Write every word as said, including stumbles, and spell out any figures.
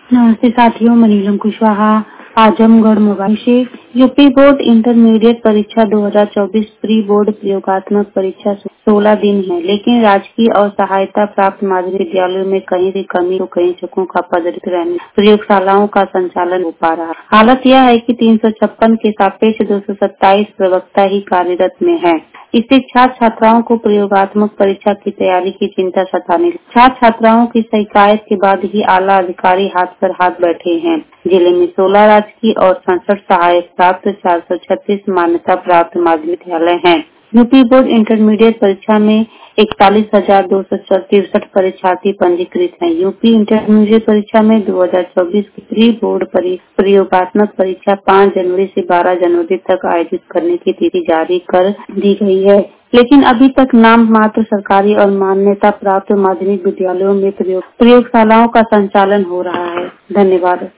नमस्ते साथियों, मैं नीलम कुशवाहा। आजमगढ़ मोबाइल से यूपी बोर्ड इंटरमीडिएट परीक्षा दो हज़ार चौबीस प्री बोर्ड प्रयोगात्मक परीक्षा सोलह दिन है, लेकिन राजकीय और सहायता प्राप्त माध्यमिक विद्यालयों में कहीं भी कमी तो कहीं शिक्षकों का पद रिक्त रहने प्रयोगशालाओं का संचालन हो पा रहा है। हालत यह है कि तीन सौ छप्पन के सापेक्ष दो सौ सत्ताईस प्रवक्ता ही कार्यरत में है। इससे छात्र छात्राओं को प्रयोगात्मक परीक्षा की तैयारी की चिंता सताने छात्र छात्राओं की शिकायत के बाद ही आला अधिकारी हाथ पर हाथ बैठे हैं। जिले में सोलह राजकीय और सड़सठ सहायक प्राप्त चार सौ छत्तीस मान्यता प्राप्त माध्यमिक विद्यालय हैं। यूपी बोर्ड इंटरमीडिएट परीक्षा में इकतालीस हजार दो सौ तिरसठ परीक्षार्थी पंजीकृत हैं। यूपी इंटरमीडिएट परीक्षा में दो हज़ार चौबीस की प्री बोर्ड प्रयोगात्मक परीक्षा पाँच जनवरी से बारह जनवरी तक आयोजित करने की तिथि जारी कर दी गई है, लेकिन अभी तक नाम मात्र सरकारी और मान्यता प्राप्त माध्यमिक विद्यालयों में प्रयोग प्रयोगशालाओं का संचालन हो रहा है। धन्यवाद।